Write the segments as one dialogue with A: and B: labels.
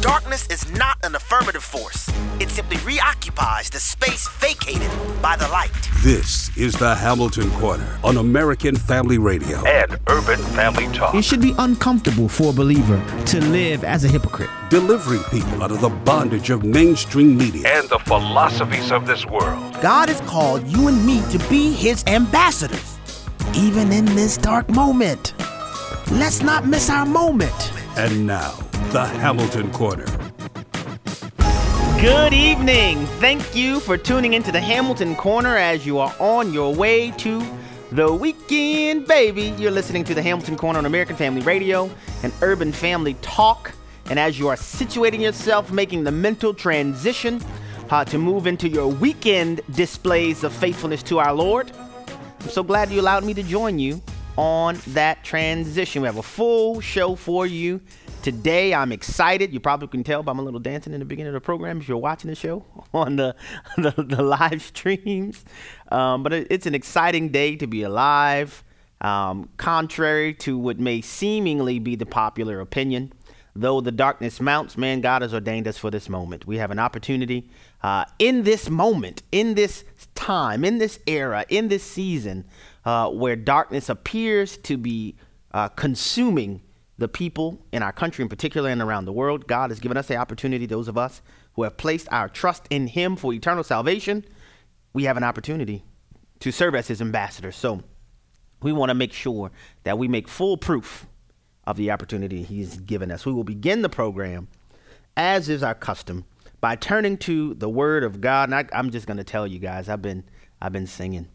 A: Darkness is not an affirmative force. It simply reoccupies the space vacated by the light.
B: This is the Hamilton Corner on American Family Radio
C: and Urban Family Talk.
D: It should be uncomfortable for a believer to live as a hypocrite.
B: Delivering people out of the bondage of mainstream media
C: and the philosophies of this world.
E: God has called you and me to be his ambassadors, even in this dark moment. Let's not miss our moment.
B: And now, the Hamilton Corner.
F: Good evening. Thank you for tuning into the Hamilton Corner as you are on your way to the weekend, baby. You're listening to the Hamilton Corner on American Family Radio and Urban Family Talk. And as you are situating yourself, making the mental transition to move into your weekend displays of faithfulness to our Lord, I'm so glad you allowed me to join you on that transition. We have a full show for you today. I'm excited. You probably can tell by my little dancing in the beginning of the program if you're watching the show on the live streams. But it's an exciting day to be alive. Contrary to what may seemingly be the popular opinion, though the darkness mounts, man, God has ordained us for this moment. We have an opportunity in this moment, in this time, in this era, in this season, where darkness appears to be consuming the people in our country in particular and around the world. God has given us the opportunity, those of us who have placed our trust in him for eternal salvation, we have an opportunity to serve as his ambassadors. So we want to make sure that we make full proof of the opportunity he's given us. We will begin the program, as is our custom, by turning to the word of God. And I'm just going to tell you guys, I've been singing.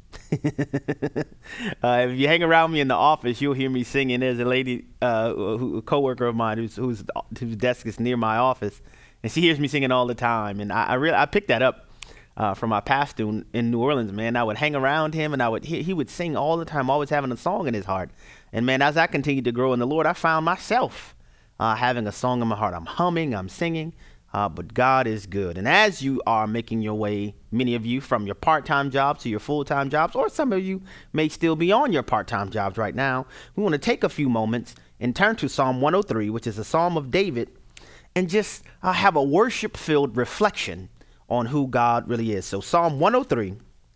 F: If you hang around me in the office, you'll hear me singing. There's a lady, a coworker of mine whose desk is near my office, and she hears me singing all the time. And I picked that up from my pastor in New Orleans. Man, I would hang around him, and he would sing all the time, always having a song in his heart. And man, as I continued to grow in the Lord, I found myself having a song in my heart. I'm humming, I'm singing. But God is good. And as you are making your way, many of you, from your part-time jobs to your full-time jobs, or some of you may still be on your part-time jobs right now, we want to take a few moments and turn to Psalm 103, which is a Psalm of David, and just have a worship-filled reflection on who God really is. So Psalm 103,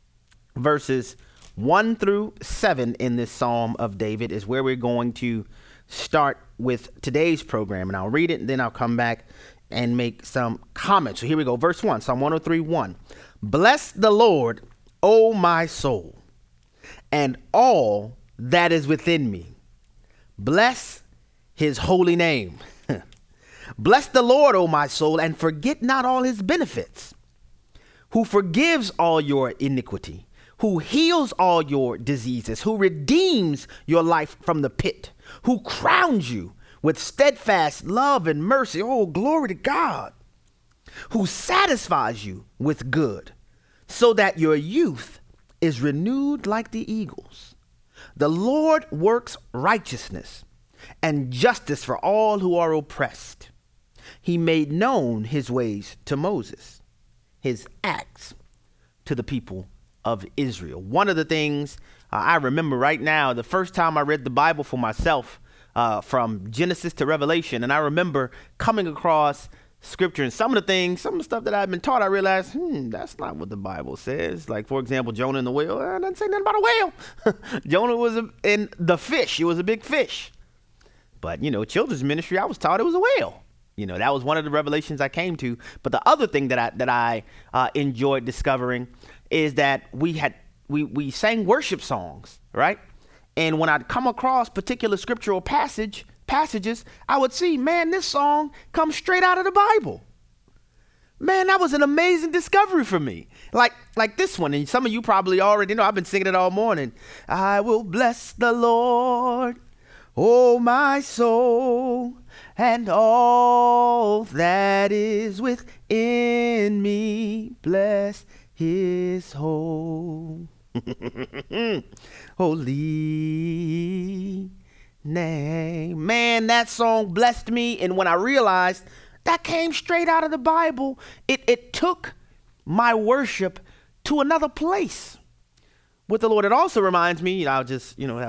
F: verses 1 through 7 in this Psalm of David is where we're going to start with today's program. And I'll read it, and then I'll come back and make some comments. So here we go. Verse 1, Psalm 103:1. Bless the Lord, O my soul, and all that is within me. Bless his holy name. Bless the Lord, O my soul, and forget not all his benefits, who forgives all your iniquity, who heals all your diseases, who redeems your life from the pit, who crowns you with steadfast love and mercy. Oh, glory to God. Who satisfies you with good, so that your youth is renewed like the eagles. The Lord works righteousness and justice for all who are oppressed. He made known his ways to Moses, his acts to the people of Israel. One of the things I remember right now, the first time I read the Bible for myself, from Genesis to Revelation. And I remember coming across scripture and some of the stuff that I've been taught, I realized, that's not what the Bible says. Like, for example, Jonah and the whale. It doesn't say nothing about a whale. Jonah was in the fish. It was a big fish. But, children's ministry, I was taught it was a whale. That was one of the revelations I came to. But the other thing that I enjoyed discovering is that we sang worship songs, right? And when I'd come across particular scriptural passages, I would see, man, this song comes straight out of the Bible. Man, that was an amazing discovery for me. Like this one, and some of you probably already know, I've been singing it all morning. I will bless the Lord, oh my soul, and all that is within me. Bless his whole holy name. Man, that song blessed me. And when I realized that came straight out of the Bible, it took my worship to another place with the Lord. It also reminds me, I'll just, have a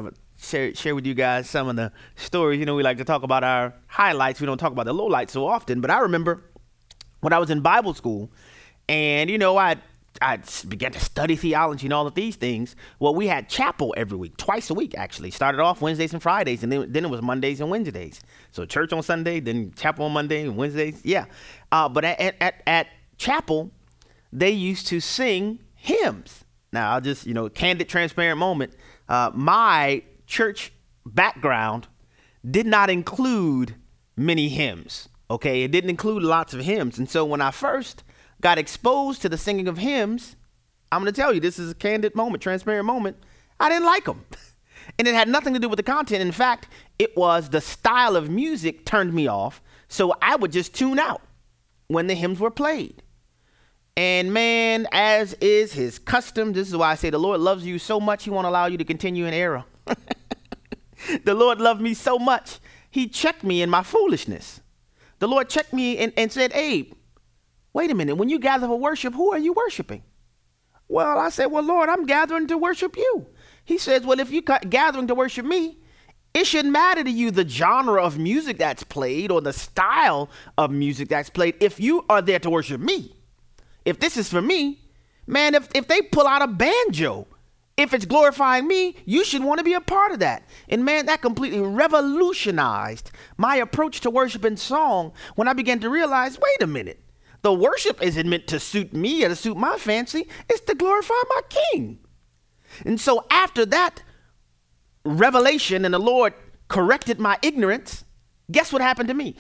F: share with you guys some of the stories. We like to talk about our highlights. We don't talk about the lowlights so often. But I remember when I was in Bible school and, I began to study theology and all of these things. Well, we had chapel every week, twice a week, actually. Started off Wednesdays and Fridays, and then it was Mondays and Wednesdays. So church on Sunday, then chapel on Monday and Wednesdays. Yeah. But at chapel, they used to sing hymns. Now, I'll just, candid, transparent moment. My church background did not include many hymns. Okay, it didn't include lots of hymns. And so when I first got exposed to the singing of hymns, I'm going to tell you, this is a candid moment, transparent moment. I didn't like them. And it had nothing to do with the content. In fact, it was the style of music turned me off. So I would just tune out when the hymns were played. And man, as is his custom, this is why I say the Lord loves you so much, he won't allow you to continue in error. The Lord loved me so much, he checked me in my foolishness. The Lord checked me and said, Abe, wait a minute, when you gather for worship, who are you worshiping? Well, I said, well, Lord, I'm gathering to worship you. He says, well, if you're gathering to worship me, it shouldn't matter to you the genre of music that's played or the style of music that's played if you are there to worship me. If this is for me, man, if they pull out a banjo, if it's glorifying me, you should want to be a part of that. And man, that completely revolutionized my approach to worship and song when I began to realize, wait a minute. The worship isn't meant to suit me or to suit my fancy. It's to glorify my King. And so after that revelation and the Lord corrected my ignorance, guess what happened to me?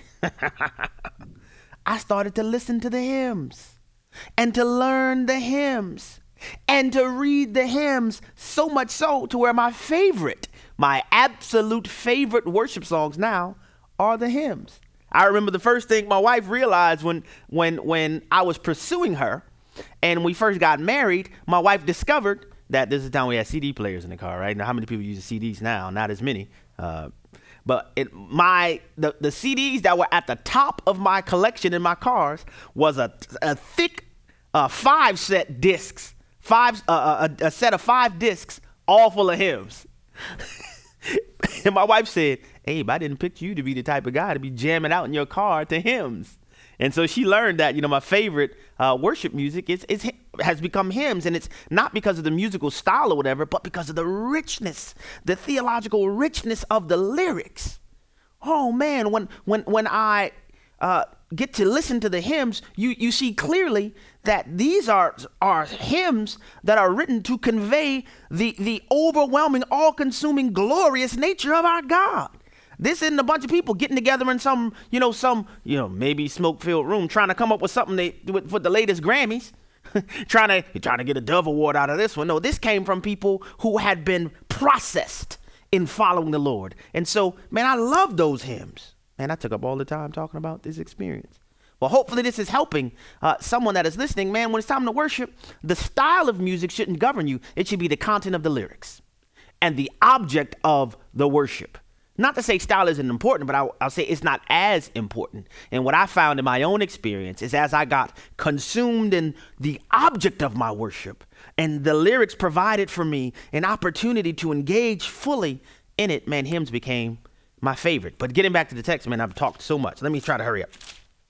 F: I started to listen to the hymns and to learn the hymns and to read the hymns, so much so to where my absolute favorite worship songs now are the hymns. I remember the first thing my wife realized when I was pursuing her and we first got married, my wife discovered that this is the time we had CD players in the car, right? Now, how many people use CDs now? Not as many. But the CDs that were at the top of my collection in my cars was a thick 5-set discs, a set of 5 discs, all full of hymns. And my wife said, Abe, I didn't pick you to be the type of guy to be jamming out in your car to hymns. And so she learned that, my favorite worship music has become hymns. And it's not because of the musical style or whatever, but because of the richness, the theological richness of the lyrics. Oh, man, when I get to listen to the hymns, you see clearly that these are hymns that are written to convey the overwhelming, all-consuming, glorious nature of our God. This isn't a bunch of people getting together in some maybe smoke-filled room trying to come up with something for the latest Grammys, trying to get a Dove Award out of this one. No, this came from people who had been processed in following the Lord. And so, man, I love those hymns. Man, I took up all the time talking about this experience. Well, hopefully this is helping someone that is listening. Man, when it's time to worship, the style of music shouldn't govern you. It should be the content of the lyrics and the object of the worship. Not to say style isn't important, but I'll say it's not as important. And what I found in my own experience is as I got consumed in the object of my worship and the lyrics provided for me an opportunity to engage fully in it, man, hymns became my favorite. But getting back to the text, man, I've talked so much. Let me try to hurry up.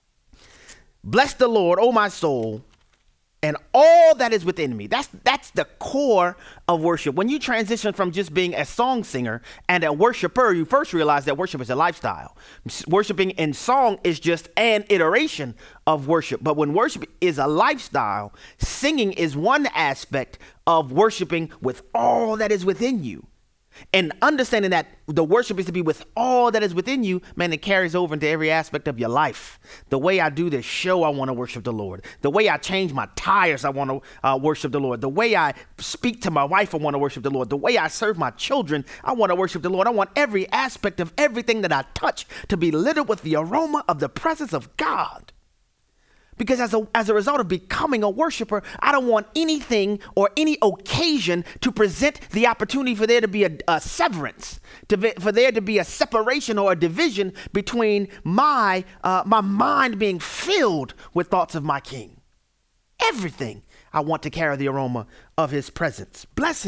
F: Bless the Lord, O my soul, and all that is within me. That's the core of worship. When you transition from just being a song singer and a worshiper, you first realize that worship is a lifestyle. Worshiping in song is just an iteration of worship. But when worship is a lifestyle, singing is one aspect of worshiping with all that is within you. And understanding that the worship is to be with all that is within you, man, it carries over into every aspect of your life. The way I do this show, I want to worship the Lord. The way I change my tires, I want to worship the Lord. The way I speak to my wife, I want to worship the Lord. The way I serve my children, I want to worship the Lord. I want every aspect of everything that I touch to be littered with the aroma of the presence of God. Because as a result of becoming a worshiper, I don't want anything or any occasion to present the opportunity for there to be a severance, for there to be a separation or a division between my mind being filled with thoughts of my King. Everything I want to carry the aroma of his presence. Bless his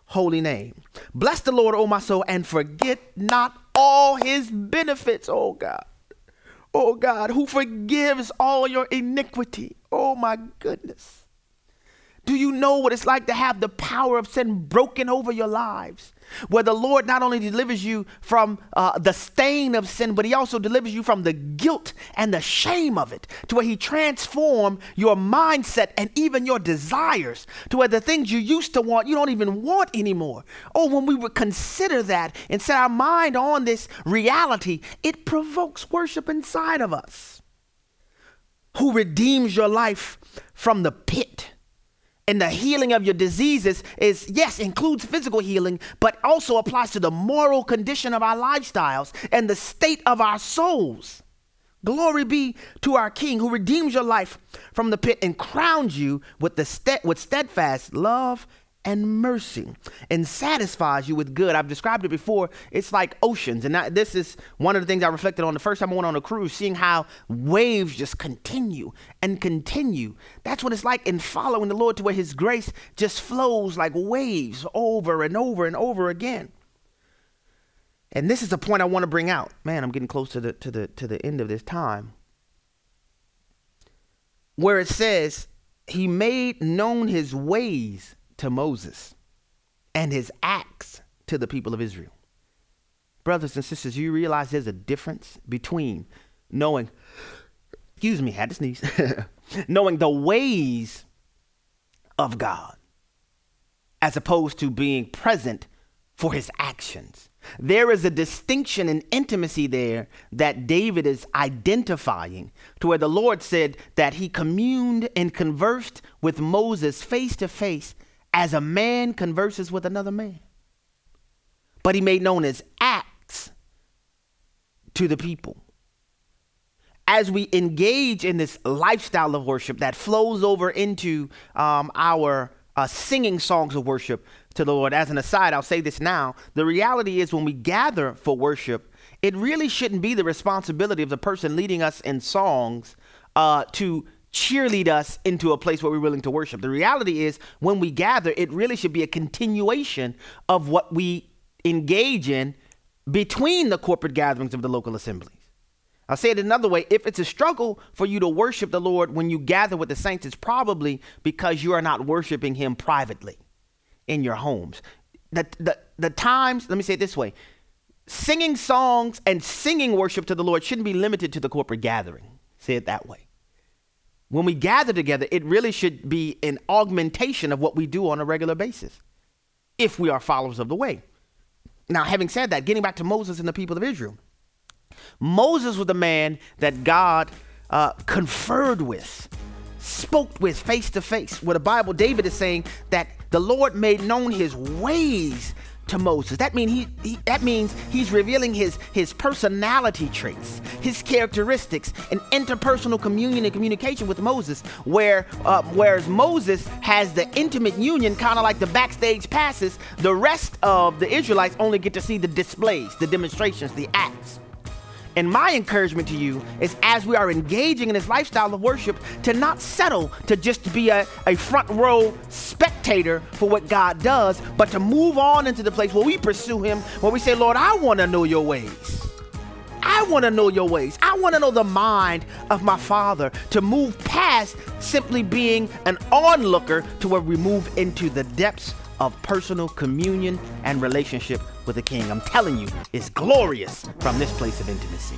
F: holy name. Bless the Lord, O my soul, and forget not all his benefits, oh God. Oh God, who forgives all your iniquity. Oh my goodness. Do you know what it's like to have the power of sin broken over your lives? Where the Lord not only delivers you from the stain of sin, but he also delivers you from the guilt and the shame of it, to where he transforms your mindset and even your desires, to where the things you used to want, you don't even want anymore. Oh, when we would consider that and set our mind on this reality, it provokes worship inside of us. Who redeems your life from the pit. And the healing of your diseases is, yes, includes physical healing, but also applies to the moral condition of our lifestyles and the state of our souls. Glory be to our King who redeems your life from the pit and crowns you with steadfast love and mercy and satisfies you with good. I've described it before. It's like oceans. And this is one of the things I reflected on the first time I went on a cruise, seeing how waves just continue and continue. That's what it's like in following the Lord, to where his grace just flows like waves over and over and over again. And this is the point I want to bring out. Man, I'm getting close to the end of this time. Where it says he made known his ways to Moses and his acts to the people of Israel. Brothers and sisters, you realize there's a difference between knowing, had to sneeze, knowing the ways of God as opposed to being present for his actions. There is a distinction and intimacy there that David is identifying, to where the Lord said that he communed and conversed with Moses face to face as a man converses with another man. But he made known his acts to the people. As we engage in this lifestyle of worship that flows over into our singing songs of worship to the Lord. As an aside, I'll say this now. The reality is, when we gather for worship, it really shouldn't be the responsibility of the person leading us in songs to cheerlead us into a place where we're willing to worship. The reality is, when we gather, it really should be a continuation of what we engage in between the corporate gatherings of the local assemblies. I'll say it another way. If it's a struggle for you to worship the Lord when you gather with the saints, it's probably because you are not worshiping him privately in your homes. The times, let me say it this way. Singing songs and singing worship to the Lord shouldn't be limited to the corporate gathering. Say it that way. When we gather together, it really should be an augmentation of what we do on a regular basis, if we are followers of the way. Now, having said that, getting back to Moses and the people of Israel, Moses was the man that God conferred with, spoke with face to face. Where the Bible, David is saying that the Lord made known his ways to Moses. That means he's revealing his personality traits, his characteristics, and interpersonal communion and communication with Moses. Whereas Moses has the intimate union, kind of like the backstage passes, the rest of the Israelites only get to see the displays, the demonstrations, the acts. And my encouragement to you is, as we are engaging in this lifestyle of worship, to not settle to just be a front row spectator for what God does, but to move on into the place where we pursue him, where we say, Lord, I want to know your ways. I want to know your ways. I want to know the mind of my Father, to move past simply being an onlooker to where we move into the depths of personal communion and relationship with the King. I'm telling you, it's glorious from this place of intimacy.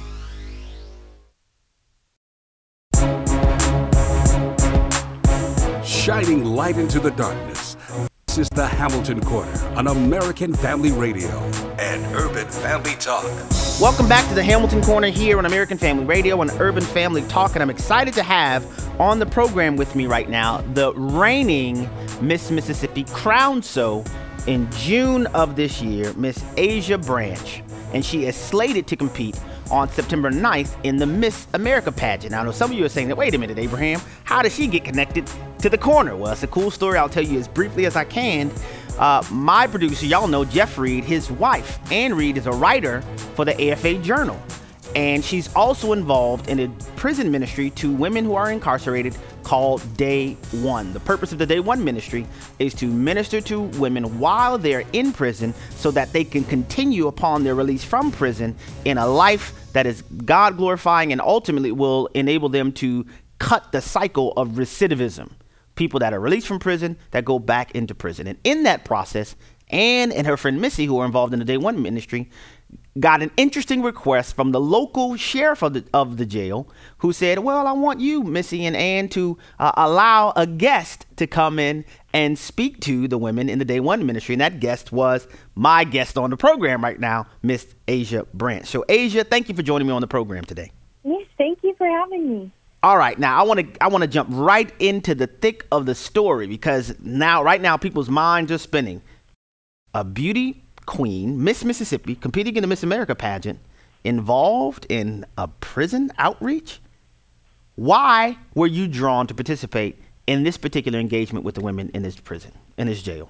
B: Shining light into the darkness. This is the Hamilton Corner on American Family Radio
C: and Urban Family Talk.
F: Welcome back to the Hamilton Corner here on American Family Radio and Urban Family Talk. And I'm excited to have on the program with me right now the reigning Miss Mississippi, crowned so in June of this year, Miss Asia Branch. And she is slated to compete on September 9th in the Miss America pageant. Now, I know some of you are saying that, wait a minute, Abraham, how does she get connected to the corner? Well, it's a cool story. I'll tell you as briefly as I can. My producer, y'all know Jeff Reed, his wife, Ann Reed, is a writer for the AFA Journal. And she's also involved in a prison ministry to women who are incarcerated called Day One. The purpose of the Day One ministry is to minister to women while they're in prison so that they can continue upon their release from prison in a life that is God glorifying and ultimately will enable them to cut the cycle of recidivism. People that are released from prison that go back into prison. And in that process, Ann and her friend Missy, who are involved in the Day One ministry, got an interesting request from the local sheriff of the jail, who said, well, I want you, Missy and Ann, to allow a guest to come in and speak to the women in the Day One ministry. And that guest was my guest on the program right now, Miss Asia Branch. So Asia, thank you for joining me on the program today.
G: Yes, thank you for having me.
F: All right, now I want to jump right into the thick of the story, because right now people's minds are spinning. A beauty queen, Miss Mississippi, competing in the Miss America pageant, involved in a prison outreach. Why were you drawn to participate in this particular engagement with the women in this prison, in this jail?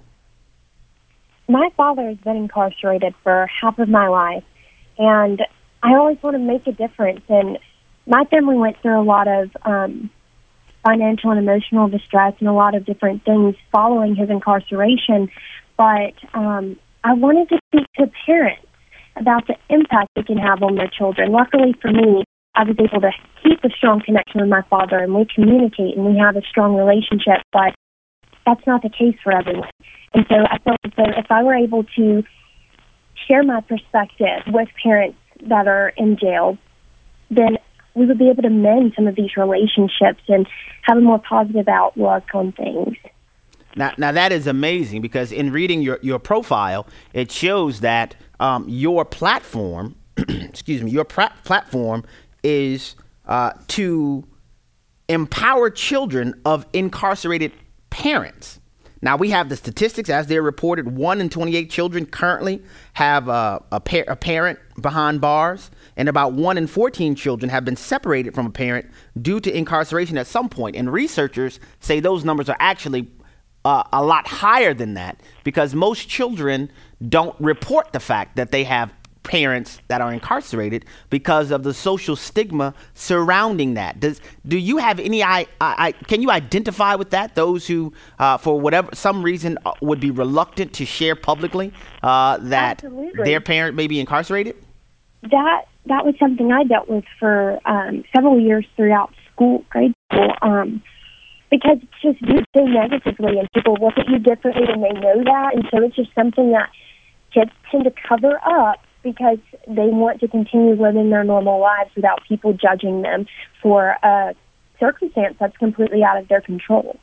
G: My father has been incarcerated for half of my life, and I always want to make a difference. And my family went through a lot of financial and emotional distress and a lot of different things following his incarceration. But I wanted to speak to parents about the impact they can have on their children. Luckily for me, I was able to keep a strong connection with my father, and we communicate and we have a strong relationship, but that's not the case for everyone. And so I felt as though if I were able to share my perspective with parents that are in jail, then we would be able to mend some of these relationships and have a more positive outlook on things.
F: Now that is amazing, because in reading your profile, it shows that your platform, platform is to empower children of incarcerated parents. Now, we have the statistics as they're reported. 1 in 28 children currently have a parent behind bars, and about 1 in 14 children have been separated from a parent due to incarceration at some point. And researchers say those numbers are actually a lot higher than that, because most children don't report the fact that they have parents that are incarcerated because of the social stigma surrounding that. Do you have any can you identify with that, those who for whatever some reason would be reluctant to share publicly that
G: Absolutely.
F: Their parent may be incarcerated?
G: That was something I dealt with for several years throughout grade school, because it's just viewed so negatively, and people look at you differently, and they know that, and so it's just something that kids tend to cover up because they want to continue living their normal lives without people judging them for a circumstance that's completely out of their control.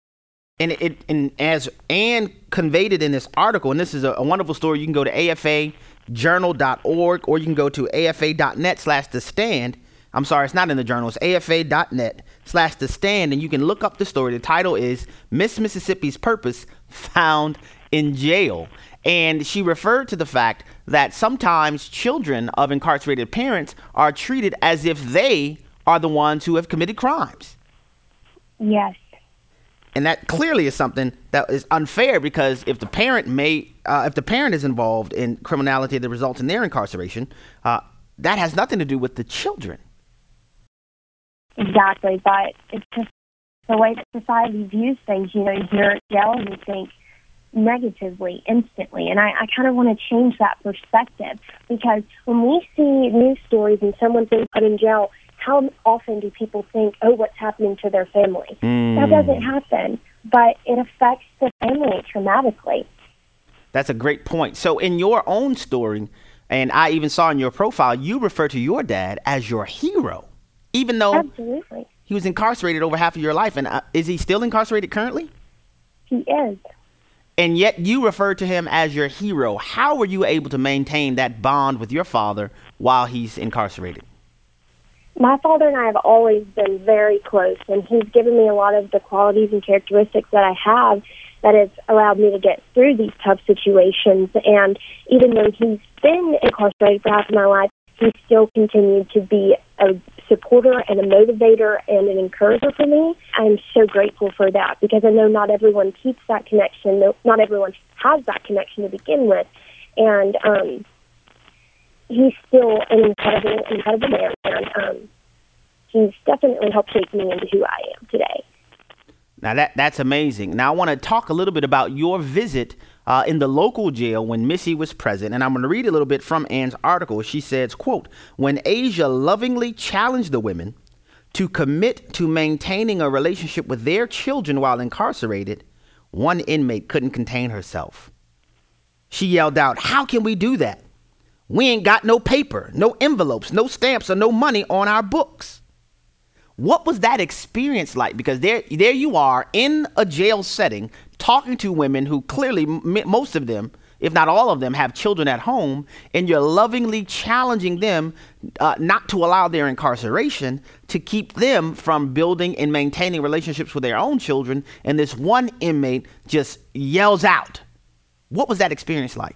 F: And as Ann conveyed it in this article, and this is a wonderful story, you can go to afajournal.org, or you can go to afa.net/thestand. I'm sorry, it's not in the journal. It's afa.net/thestand, and you can look up the story. The title is Miss Mississippi's Purpose Found in Jail. And she referred to the fact that sometimes children of incarcerated parents are treated as if they are the ones who have committed crimes.
G: Yes.
F: And that clearly is something that is unfair, because if the parent is involved in criminality that results in their incarceration, that has nothing to do with the children.
G: Exactly, but it's just the way that society views things. You know, you're at jail and you think negatively instantly, and I kind of want to change that perspective, because when we see news stories and someone's being put in jail, how often do people think, oh, what's happening to their family? That doesn't happen, but it affects the family traumatically. That's
F: a great point. So in your own story, and I even saw in your profile, you refer to your dad as your hero, even though
G: Absolutely.
F: He was incarcerated over half of your life. And is he still incarcerated currently?
G: He is.
F: And yet you refer to him as your hero. How were you able to maintain that bond with your father while he's incarcerated?
G: My father and I have always been very close, and he's given me a lot of the qualities and characteristics that I have that has allowed me to get through these tough situations. And even though he's been incarcerated for half of my life, he's still continued to be a supporter and a motivator and an encourager for me. I'm so grateful for that, because I know not everyone keeps that connection. Not everyone has that connection to begin with. And he's still an incredible man. And he's definitely helped shape me into who I am today.
F: Now that's amazing. Now I want to talk a little bit about your visit in the local jail when Missy was present. And I'm going to read a little bit from Ann's article. She says, quote, "When Asia lovingly challenged the women to commit to maintaining a relationship with their children while incarcerated, one inmate couldn't contain herself. She yelled out, 'How can we do that? We ain't got no paper, no envelopes, no stamps, or no money on our books.'" What was that experience like? Because there you are in a jail setting talking to women who clearly, most of them, if not all of them, have children at home, and you're lovingly challenging them not to allow their incarceration, to keep them from building and maintaining relationships with their own children, and this one inmate just yells out. What was that experience like?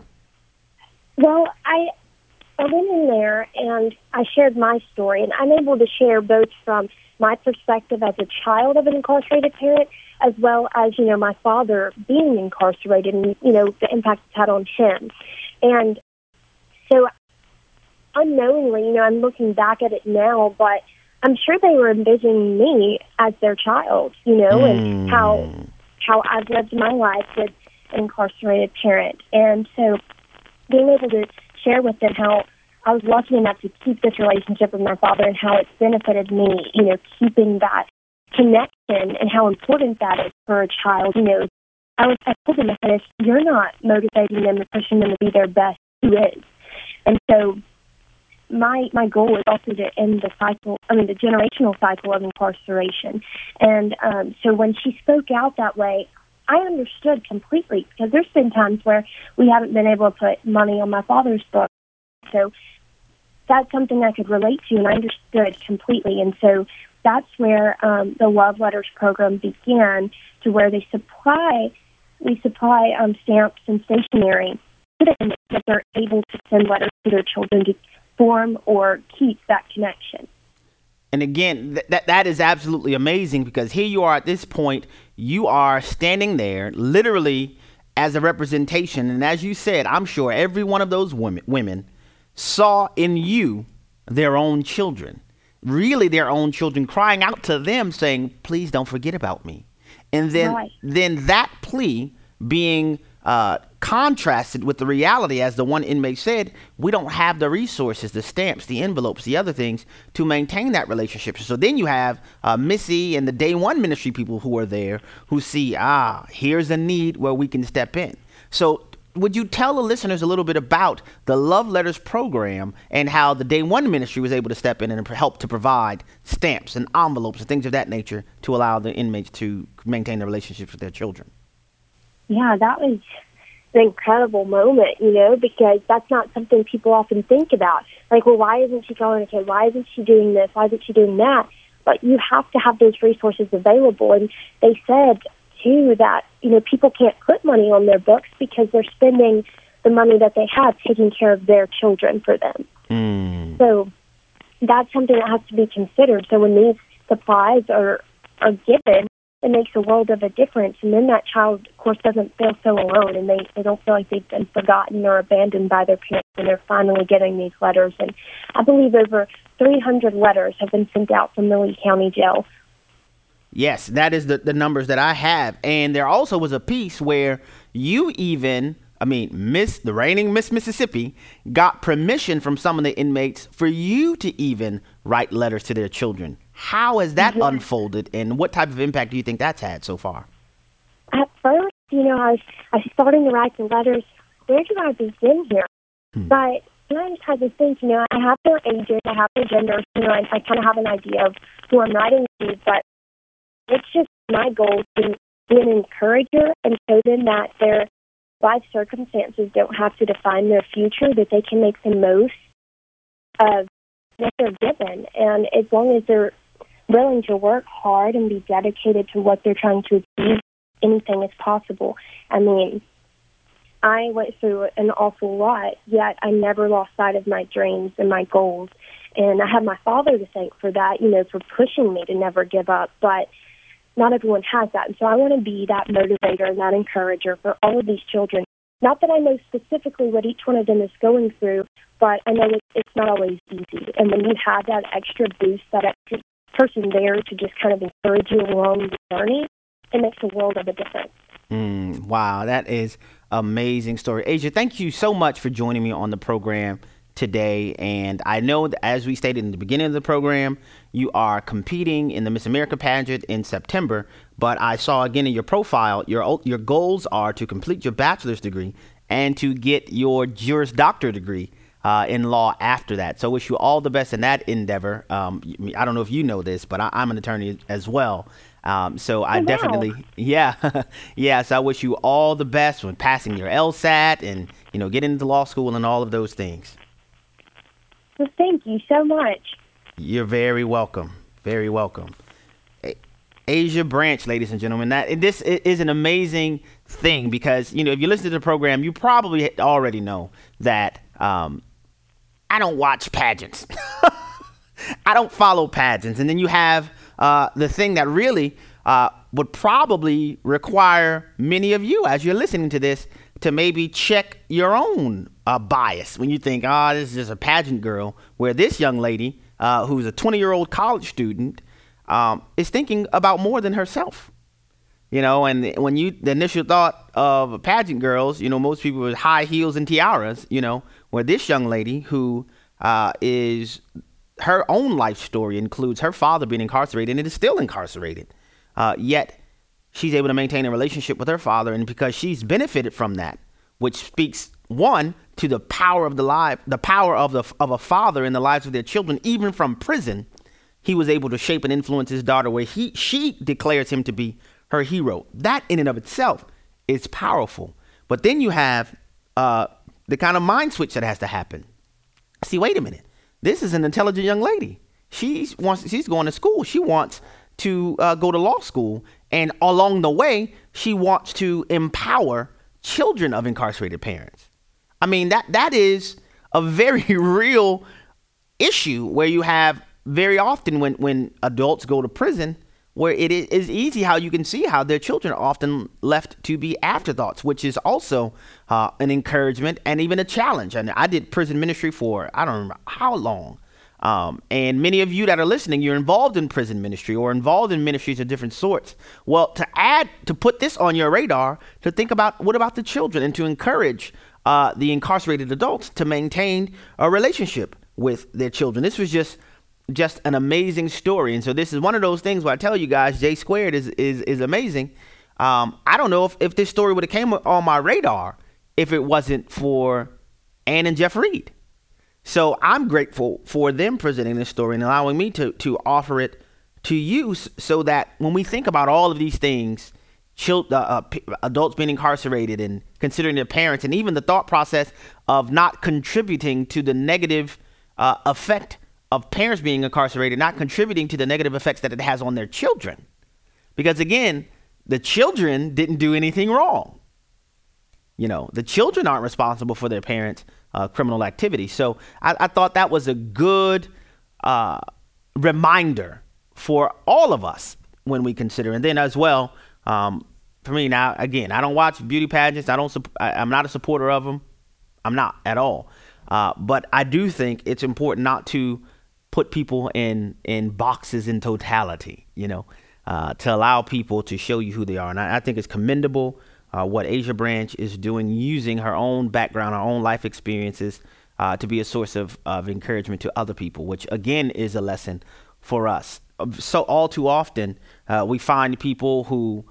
G: Well, I went in there and I shared my story, and I'm able to share both from my perspective as a child of an incarcerated parent, as well as, my father being incarcerated and, the impact it's had on him. And so unknowingly, I'm looking back at it now, but I'm sure they were envisioning me as their child, and how I've lived my life with an incarcerated parent. And so being able to share with them how I was lucky enough to keep this relationship with my father and how it's benefited me, keeping that connection and how important that is for a child. I told them, I said, if you're not motivating them and pushing them to be their best, who is? And so my goal is also to end the generational cycle of incarceration. And so when she spoke out that way, I understood completely, because there's been times where we haven't been able to put money on my father's book. So that's something I could relate to, and I understood completely. And so that's where the Love Letters program began, to where we supply stamps and stationery so that they're able to send letters to their children to form or keep that connection.
F: And again, that is absolutely amazing, because here you are at this point, you are standing there literally as a representation. And as you said, I'm sure every one of those women saw in you their own children, really their own children, crying out to them saying, please don't forget about me. And then that plea being contrasted with the reality, as the one inmate said, we don't have the resources, the stamps, the envelopes, the other things to maintain that relationship. So then you have Missy and the Day One Ministry people who are there, who see, here's a need where we can step in. So would you tell the listeners a little bit about the Love Letters program and how the Day One Ministry was able to step in and help to provide stamps and envelopes and things of that nature to allow the inmates to maintain their relationships with their children?
G: Yeah, that was an incredible moment, because that's not something people often think about. Like, well, why isn't she calling a kid? Why isn't she doing this? Why isn't she doing that? But you have to have those resources available. And they said, too, that, people can't put money on their books because they're spending the money that they have taking care of their children for them. So that's something that has to be considered. So when these supplies are given, it makes a world of a difference. And then that child, of course, doesn't feel so alone, and they don't feel like they've been forgotten or abandoned by their parents, and they're finally getting these letters. And I believe over 300 letters have been sent out from the Lee County Jail.
F: Yes, that is the numbers that I have. And there also was a piece where you even, the reigning Miss Mississippi, got permission from some of the inmates for you to even write letters to their children. How has that unfolded, and what type of impact do you think that's had so far?
G: At first, I was starting to write the letters. Where do I begin here? But I just had to think, I have their ages, I have their genders, I kind of have an idea of who I'm writing to, but it's just my goal to be an encourager and show them that their life circumstances don't have to define their future, that they can make the most of what they're given. And as long as they're willing to work hard and be dedicated to what they're trying to achieve, anything is possible. I went through an awful lot, yet I never lost sight of my dreams and my goals. And I have my father to thank for that, for pushing me to never give up. But not everyone has that. And so I want to be that motivator and that encourager for all of these children. Not that I know specifically what each one of them is going through, but I know it's not always easy. And when you have that extra boost, that extra person there to just kind of encourage you along the journey, it makes a world of a difference.
F: Wow, that is amazing story. Asia, thank you so much for joining me on the program today. And I know that, as we stated in the beginning of the program, you are competing in the Miss America pageant in September. But I saw again in your profile, your goals are to complete your bachelor's degree and to get your Juris Doctor degree in law after that. So wish you all the best in that endeavor. I don't know if you know this, but I'm an attorney as well. So I definitely, So I wish you all the best when passing your LSAT and, getting into law school and all of those things.
G: Well, thank you so much.
F: You're very welcome. Very welcome. Asia Branch, ladies and gentlemen, this is an amazing thing because, if you listen to the program, you probably already know that I don't watch pageants. I don't follow pageants. And then you have the thing that really would probably require many of you, as you're listening to this, to maybe check your own bias when you think, this is just a pageant girl, where this young lady, who's a 20-year-old college student, is thinking about more than herself. And when the initial thought of pageant girls, most people with high heels and tiaras, where this young lady who is her own life story includes her father being incarcerated and is still incarcerated. Yet she's able to maintain a relationship with her father. And because she's benefited from that, which speaks, one, to the power of the power of a father in the lives of their children, even from prison, he was able to shape and influence his daughter where she declares him to be her hero. That in and of itself is powerful. But then you have the kind of mind switch that has to happen. See, wait a minute. This is an intelligent young lady. She's going to school. She wants to go to law school. And along the way, she wants to empower children of incarcerated parents. I mean, that is a very real issue where you have very often when adults go to prison, where it is easy how you can see how their children are often left to be afterthoughts, which is also an encouragement and even a challenge. And I did prison ministry for, I don't remember how long. And many of you that are listening, you're involved in prison ministry or involved in ministries of different sorts. Well, to put this on your radar, to think about what about the children and to encourage the incarcerated adults to maintain a relationship with their children. This was just an amazing story. And so this is one of those things where I tell you guys, J Squared is amazing. I don't know if this story would have came on my radar if it wasn't for Ann and Jeff Reed. So I'm grateful for them presenting this story and allowing me to offer it to you so that when we think about all of these things, adults being incarcerated and considering their parents and even the thought process of not contributing to the negative effect of parents being incarcerated, not contributing to the negative effects that it has on their children. Because again, the children didn't do anything wrong. The children aren't responsible for their parents' criminal activity. So I thought that was a good reminder for all of us when we consider. And then as well, for me now, again, I don't watch beauty pageants. I'm not a supporter of them. I'm not at all. But I do think it's important not to put people in boxes in totality, to allow people to show you who they are. And I think it's commendable what Asia Branch is doing, using her own background, her own life experiences to be a source of encouragement to other people, which again is a lesson for us. So all too often we find people who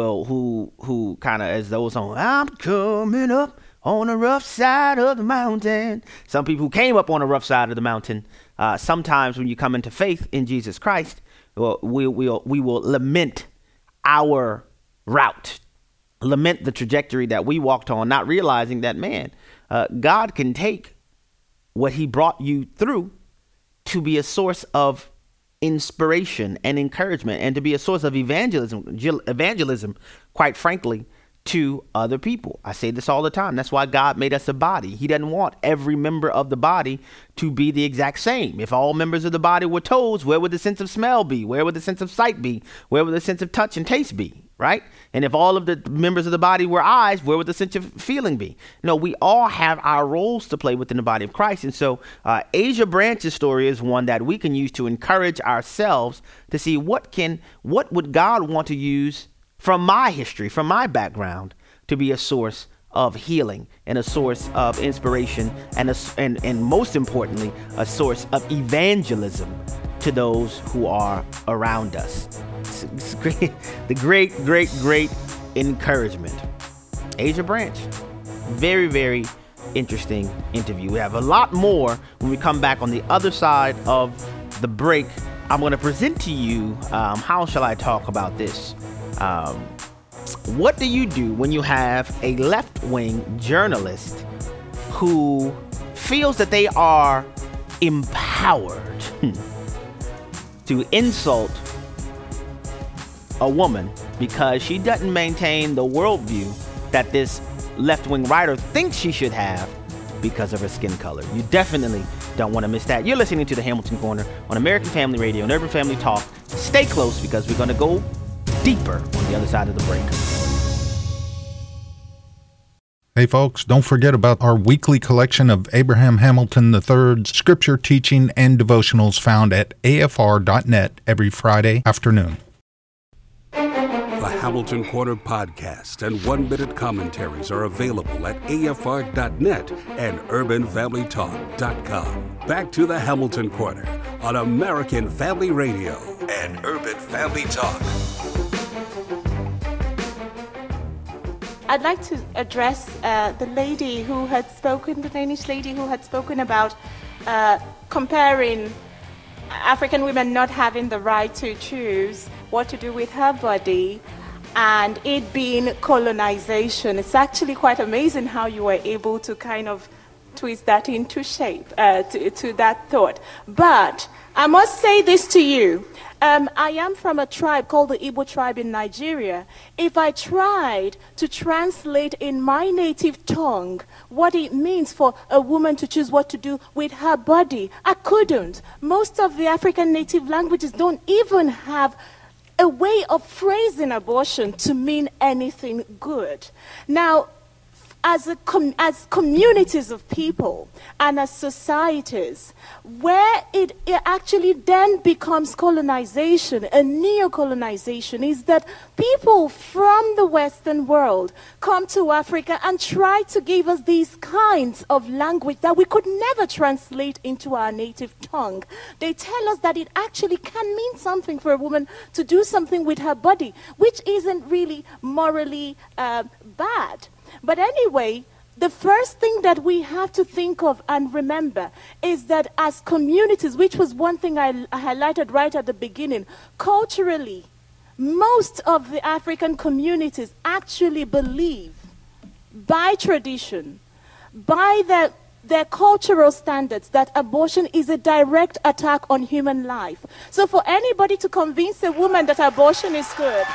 F: kind of as those on, I'm coming up on the rough side of the mountain. Some people who came up on the rough side of the mountain, sometimes when you come into faith in Jesus Christ, we will lament our route, lament the trajectory that we walked on, not realizing that, man, God can take what he brought you through to be a source of inspiration and encouragement and to be a source of evangelism, quite frankly, to other people. I say this all the time. That's why God made us a body. He doesn't want every member of the body to be the exact same. If all members of the body were toes, where would the sense of smell be? Where would the sense of sight be? Where would the sense of touch and taste be? Right? And if all of the members of the body were eyes, where would the sense of feeling be? No, we all have our roles to play within the body of Christ. And so Asia Branch's story is one that we can use to encourage ourselves to see what would God want to use from my history, from my background, to be a source of healing and a source of inspiration and most importantly, a source of evangelism to those who are around us. It's great, the great encouragement. Asia Branch, very, very interesting interview. We have a lot more when we come back on the other side of the break. I'm going to present to you, how shall I talk about this? What do you do when you have a left-wing journalist who feels that they are empowered to insult a woman because she doesn't maintain the worldview that this left-wing writer thinks she should have because of her skin color? You definitely don't want to miss that. You're listening to the Hamilton Corner on American Family Radio and Urban Family Talk. Stay close because we're going to go deeper on the other side of the break.
H: Hey folks, don't forget about our weekly collection of Abraham Hamilton III's scripture teaching and devotionals found at afr.net every Friday afternoon.
B: The Hamilton Corner podcast and one-minute commentaries are available at afr.net and urbanfamilytalk.com. Back to the Hamilton Corner on American Family Radio
C: and Urban Family Talk.
I: I'd like to address the Danish lady who had spoken about comparing African women not having the right to choose what to do with her body and it being colonization. It's actually quite amazing how you were able to kind of twist that into shape, to that thought. But I must say this to you. I am from a tribe called the Igbo tribe in Nigeria. If I tried to translate in my native tongue what it means for a woman to choose what to do with her body, I couldn't. Most of the African native languages don't even have a way of phrasing abortion to mean anything good. Now, as communities of people and as societies, where it actually then becomes colonization, a neo-colonization, is that people from the Western world come to Africa and try to give us these kinds of language that we could never translate into our native tongue. They tell us that it actually can mean something for a woman to do something with her body, which isn't really morally bad. But anyway, the first thing that we have to think of and remember is that as communities, which was one thing I highlighted right at the beginning, culturally, most of the African communities actually believe, by tradition, by their cultural standards, that abortion is a direct attack on human life. So for anybody to convince a woman that abortion is good...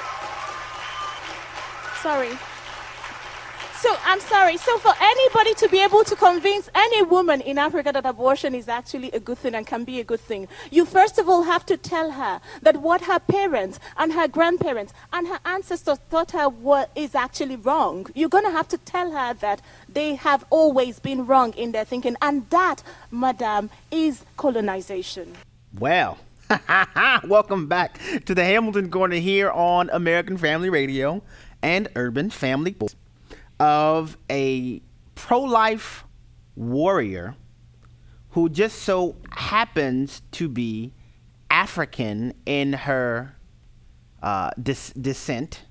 I: So for anybody to be able to convince any woman in Africa that abortion is actually a good thing and can be a good thing, you first of all have to tell her that what her parents and her grandparents and her ancestors taught her is actually wrong. You're going to have to tell her that they have always been wrong in their thinking, and that, madam, is colonization.
F: Well, welcome back to the Hamilton Corner here on American Family Radio and Urban Family Talk. Of a pro-life warrior who just so happens to be African in her descent,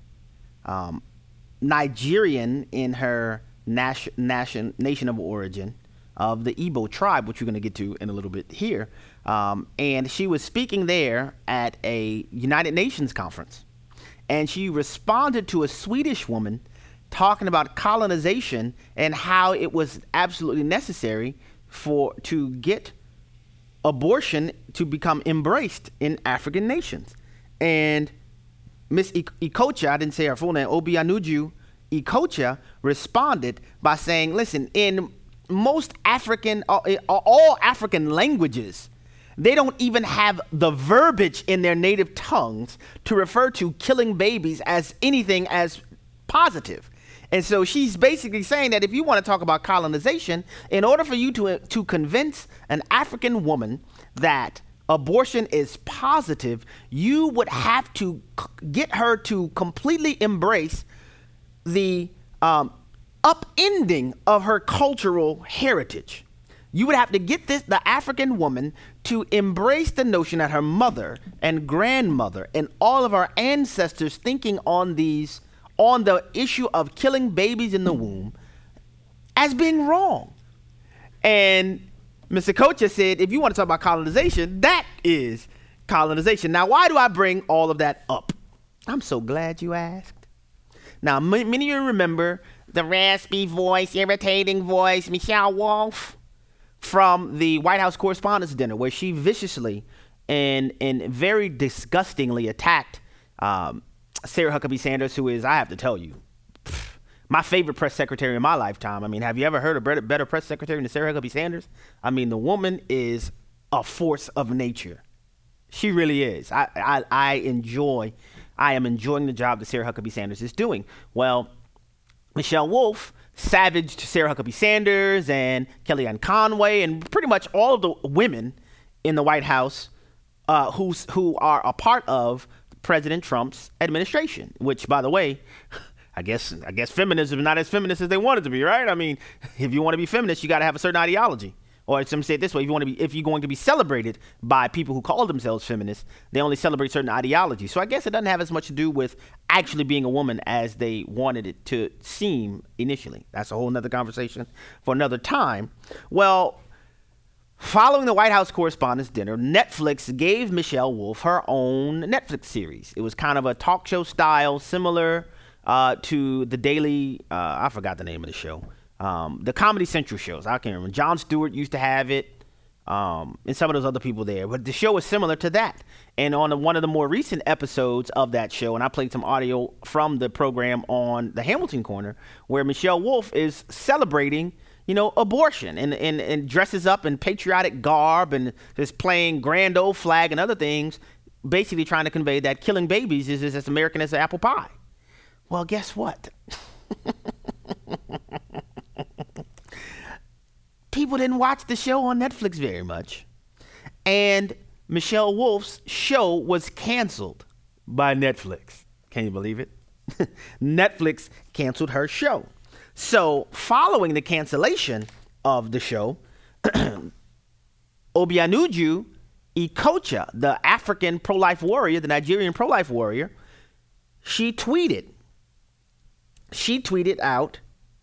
F: Nigerian in her nation of origin, of the Igbo tribe, which we're going to get to in a little bit here. And she was speaking there at a United Nations conference. And she responded to a Swedish woman talking about colonization and how it was absolutely necessary to get abortion to become embraced in African nations. And Miss Ikocha, I didn't say her full name, Obianuju Ikocha, responded by saying, listen, in most all African languages, they don't even have the verbiage in their native tongues to refer to killing babies as anything as positive. And so she's basically saying that if you want to talk about colonization, in order for you to convince an African woman that abortion is positive, you would have to get her to completely embrace the upending of her cultural heritage. You would have to get the African woman to embrace the notion that her mother and grandmother and all of our ancestors thinking on the issue of killing babies in the womb as being wrong. And Mr. Kocha said, if you want to talk about colonization, that is colonization. Now, why do I bring all of that up? I'm so glad you asked. Now, many of you remember the raspy voice, irritating voice, Michelle Wolf, from the White House Correspondents' Dinner, where she viciously and very disgustingly attacked Sarah Huckabee Sanders, who is, I have to tell you, my favorite press secretary in my lifetime. I mean, have you ever heard a better press secretary than Sarah Huckabee Sanders? I mean, the woman is a force of nature. She really is. I am enjoying the job that Sarah Huckabee Sanders is doing. Well, Michelle Wolf savaged Sarah Huckabee Sanders and Kellyanne Conway and pretty much all of the women in the White House who are a part of President Trump's administration, which, by the way, I guess feminism is not as feminist as they want it to be, right? I mean, if you want to be feminist, you got to have a certain ideology. Or some say it this way, if you're going to be celebrated by people who call themselves feminists, they only celebrate certain ideologies. So I guess it doesn't have as much to do with actually being a woman as they wanted it to seem initially. That's a whole nother conversation for another time. Well, following the White House Correspondents' Dinner, Netflix gave Michelle Wolf her own Netflix series. It was kind of a talk show style, similar to the daily, I forgot the name of the show. The Comedy Central shows. I can't remember. Jon Stewart used to have it, and some of those other people there. But the show is similar to that. And on one of the more recent episodes of that show, and I played some audio from the program on the Hamilton Corner, where Michelle Wolf is celebrating, abortion and dresses up in patriotic garb and is playing Grand Old Flag and other things, basically trying to convey that killing babies is as American as apple pie. Well, guess what? People didn't watch the show on Netflix very much. And Michelle Wolf's show was canceled by Netflix. Can you believe it? Netflix canceled her show. So following the cancellation of the show, Obianuju Ikocha, the African pro-life warrior, the Nigerian pro-life warrior, she tweeted out,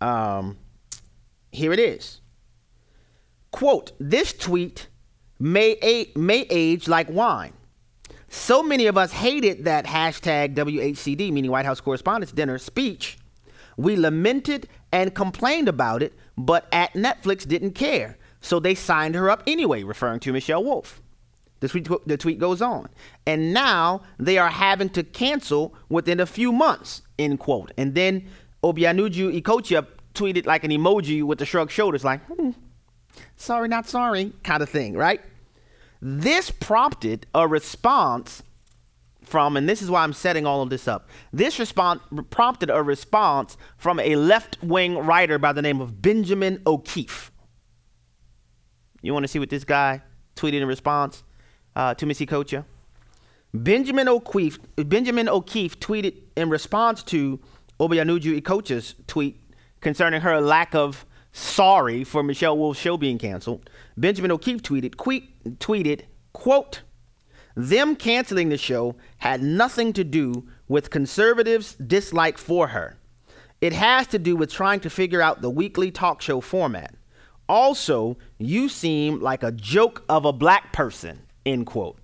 F: here it is. Quote, this tweet may age like wine. So many of us hated that hashtag WHCD, meaning White House Correspondents' Dinner speech. We lamented and complained about it, but at Netflix didn't care. So they signed her up anyway, referring to Michelle Wolf. The tweet goes on. And now they are having to cancel within a few months, end quote. And then Obianuju Ikocha tweeted like an emoji with the shrugged shoulders, like, sorry, not sorry, kind of thing, right? This prompted a response from, and this is why I'm setting all of this up. This prompted a response from a left-wing writer by the name of Benjamin O'Keefe. You want to see what this guy tweeted in response to Missy Kocha? Benjamin O'Keefe tweeted in response to Obianuju Ikocha's tweet concerning her lack of sorry for Michelle Wolf's show being canceled. Benjamin O'Keefe tweeted, quote, them canceling the show had nothing to do with conservatives' dislike for her. It has to do with trying to figure out the weekly talk show format. Also, you seem like a joke of a black person, end quote.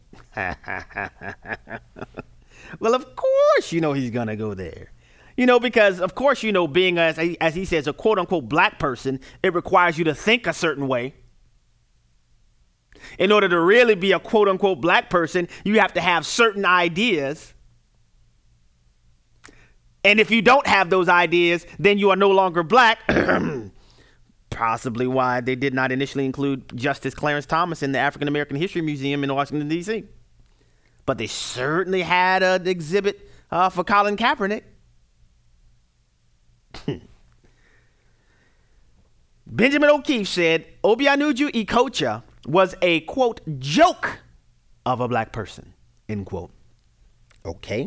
F: Well, of course, he's going to go there. Because, of course, being, as he says, a quote-unquote black person, it requires you to think a certain way. In order to really be a quote-unquote black person, you have to have certain ideas. And if you don't have those ideas, then you are no longer black. Possibly why they did not initially include Justice Clarence Thomas in the African American History Museum in Washington, D.C. But they certainly had an exhibit for Colin Kaepernick. Benjamin O'Keefe said Obianuju Ikocha was a, quote, joke of a black person, end quote. Okay.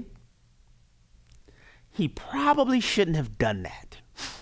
F: He probably shouldn't have done that.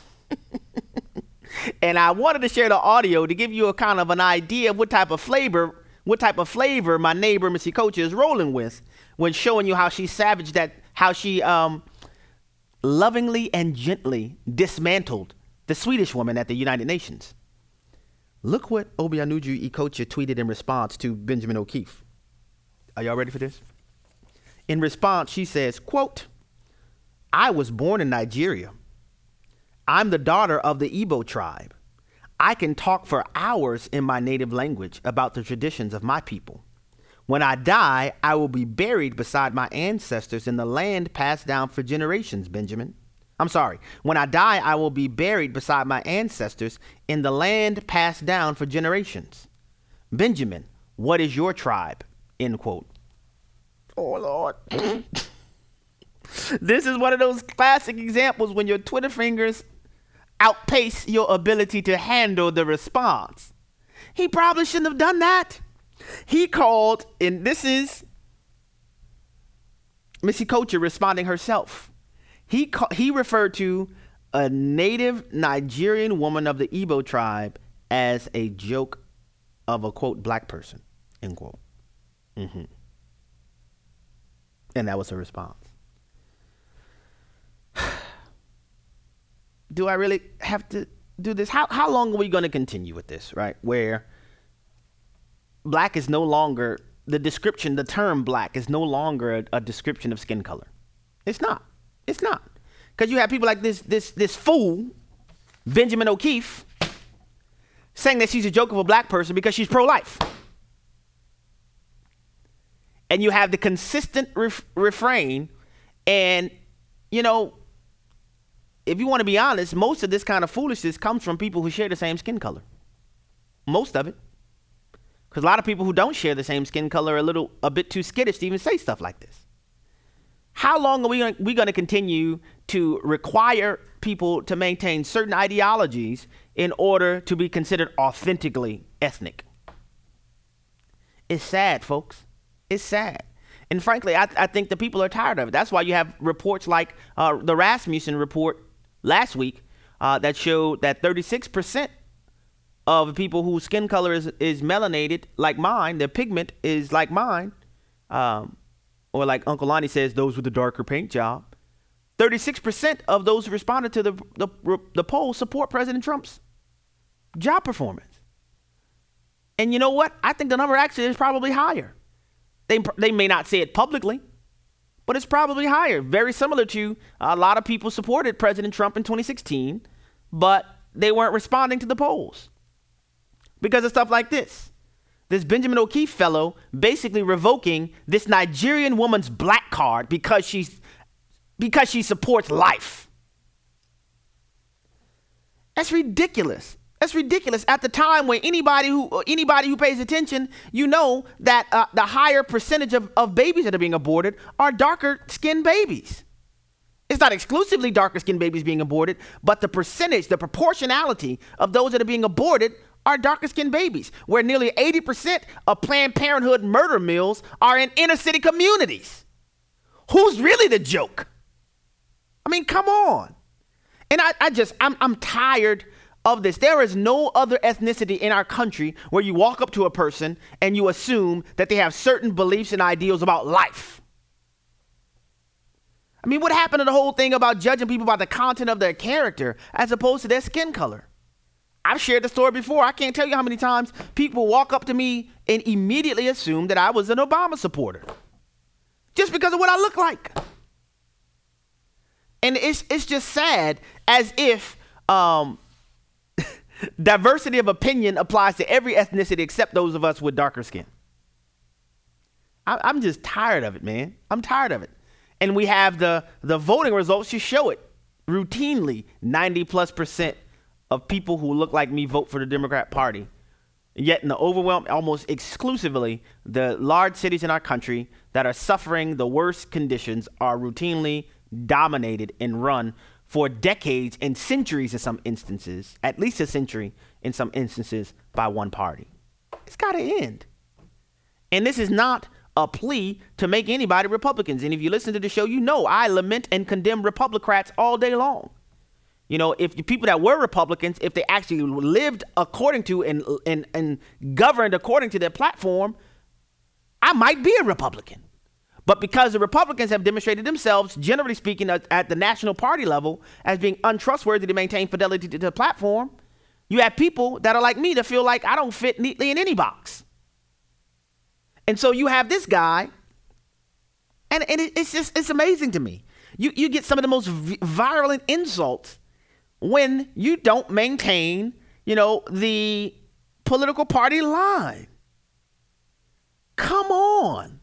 F: And I wanted to share the audio to give you a kind of an idea of what type of flavor my neighbor, Missy Coach, is rolling with when showing you how she savaged how she lovingly and gently dismantled the Swedish woman at the United Nations. Look what Obianuju Ikocha tweeted in response to Benjamin O'Keefe. Are y'all ready for this? In response, she says, quote, "I was born in Nigeria. I'm the daughter of the Igbo tribe. I can talk for hours in my native language about the traditions of my people. When I die, I will be buried beside my ancestors in the land passed down for generations, Benjamin. I'm sorry. When I die, I will be buried beside my ancestors in the land passed down for generations. Benjamin, what is your tribe?" End quote. Oh, Lord. This is one of those classic examples when your Twitter fingers outpace your ability to handle the response. He probably shouldn't have done that. He called, and this is Missy Kocher responding herself. He referred to a native Nigerian woman of the Igbo tribe as a joke of a, quote, black person, end quote. Mm-hmm. And that was her response. Do I really have to do this? How long are we going to continue with this, right? Where black is no longer, the term black is no longer a description of skin color. It's not. Because you have people like this fool, Benjamin O'Keefe, saying that she's a joke of a black person because she's pro-life. And you have the consistent refrain. And, you know, if you want to be honest, most of this kind of foolishness comes from people who share the same skin color. Most of it. Because a lot of people who don't share the same skin color are a bit too skittish to even say stuff like this. How long are we going to continue to require people to maintain certain ideologies in order to be considered authentically ethnic? It's sad, folks. It's sad. And frankly, I think the people are tired of it. That's why you have reports like the Rasmussen report last week that showed that 36% of people whose skin color is melanated like mine, their pigment is like mine, or like Uncle Lonnie says, those with the darker paint job, 36% of those who responded to the poll support President Trump's job performance. And you know what? I think the number actually is probably higher. They may not say it publicly, but it's probably higher. Very similar to a lot of people supported President Trump in 2016, but they weren't responding to the polls because of stuff like this. This Benjamin O'Keefe fellow basically revoking this Nigerian woman's black card because she supports life. That's ridiculous. That's ridiculous. At the time when anybody who pays attention, you know that the higher percentage of babies that are being aborted are darker skinned babies. It's not exclusively darker skinned babies being aborted, but the percentage, the proportionality of those that are being aborted are darker skinned babies, where nearly 80% of Planned Parenthood murder mills are in inner city communities. Who's really the joke? I mean, come on. And I'm tired of this. There is no other ethnicity in our country where you walk up to a person and you assume that they have certain beliefs and ideals about life. I mean, what happened to the whole thing about judging people by the content of their character as opposed to their skin color? I've shared the story before. I can't tell you how many times people walk up to me and immediately assume that I was an Obama supporter just because of what I look like. And it's just sad, as if diversity of opinion applies to every ethnicity except those of us with darker skin. I'm just tired of it, man. I'm tired of it. And we have the voting results to show it. Routinely, 90+% of people who look like me vote for the Democrat Party. Yet in the overwhelming, almost exclusively, the large cities in our country that are suffering the worst conditions are routinely dominated and run for decades and centuries in some instances, at least a century in some instances, by one party. It's got to end. And this is not a plea to make anybody Republicans. And if you listen to the show, you know I lament and condemn Republicrats all day long. You know, if the people that were Republicans, if they actually lived according to and governed according to their platform, I might be a Republican. But because the Republicans have demonstrated themselves, generally speaking, at the national party level as being untrustworthy to maintain fidelity to the platform, you have people that are like me that feel like I don't fit neatly in any box. And so you have this guy, and it's amazing to me. You get some of the most virulent insults when you don't maintain, the political party line. Come on.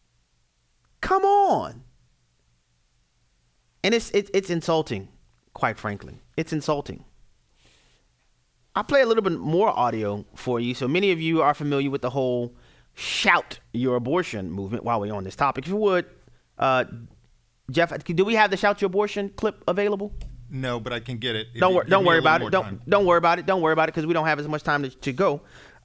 F: And it's insulting, quite frankly. It's insulting. I'll play a little bit more audio for you. So many of you are familiar with the whole shout your abortion movement while we're on this topic. If you would, Jeff, do we have the shout your abortion clip available?
H: No, but I can get it.
F: Don't worry about it. Don't worry about it. Don't worry about it because we don't have as much time to go.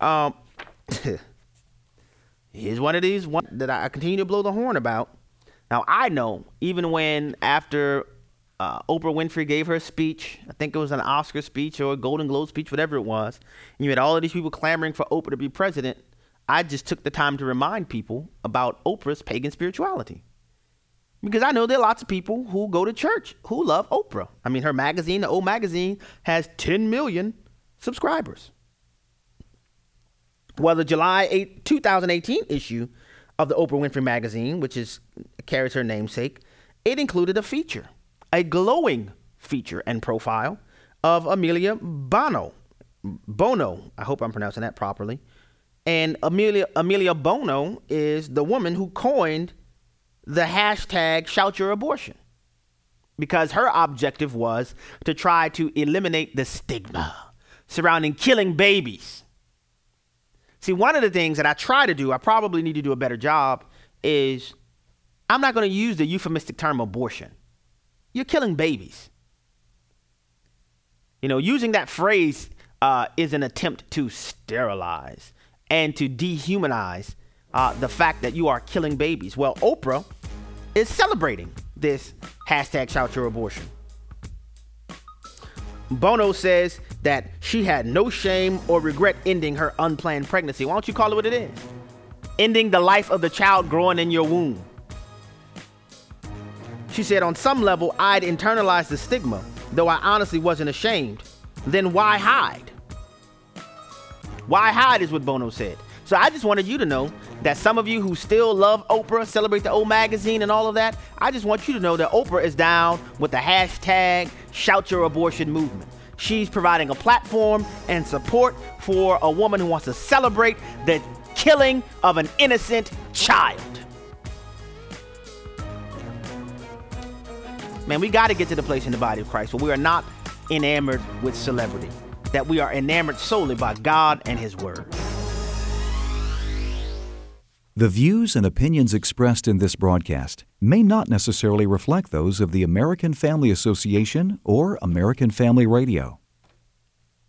F: Here's one of these that I continue to blow the horn about. Now, I know even when after Oprah Winfrey gave her speech, I think it was an Oscar speech or a Golden Globe speech, whatever it was, and you had all of these people clamoring for Oprah to be president, I just took the time to remind people about Oprah's pagan spirituality. Because I know there are lots of people who go to church who love Oprah. I mean, her magazine, the old magazine, has 10 million subscribers. Well, the July 8, 2018 issue of the Oprah Winfrey magazine, which carries her namesake, it included a glowing feature and profile of Amelia Bono. I hope I'm pronouncing that properly. And Amelia Bono is the woman who coined the hashtag shout your abortion, because her objective was to try to eliminate the stigma surrounding killing babies. See, one of the things that I try to do, I probably need to do a better job, is I'm not going to use the euphemistic term abortion. You're killing babies. Using that phrase is an attempt to sterilize and to dehumanize the fact that you are killing babies. Well, Oprah is celebrating this hashtag shout your abortion. Bono says that she had no shame or regret ending her unplanned pregnancy. Why don't you call it what it is? Ending the life of the child growing in your womb. She said, on some level, I'd internalized the stigma, though I honestly wasn't ashamed. Then why hide? Why hide is what Bono said. So I just wanted you to know that some of you who still love Oprah, celebrate the old magazine and all of that, I just want you to know that Oprah is down with the hashtag shout your abortion movement. She's providing a platform and support for a woman who wants to celebrate the killing of an innocent child. Man, we got to get to the place in the body of Christ where we are not enamored with celebrity, that we are enamored solely by God and His Word.
J: The views and opinions expressed in this broadcast may not necessarily reflect those of the American Family Association or American Family Radio.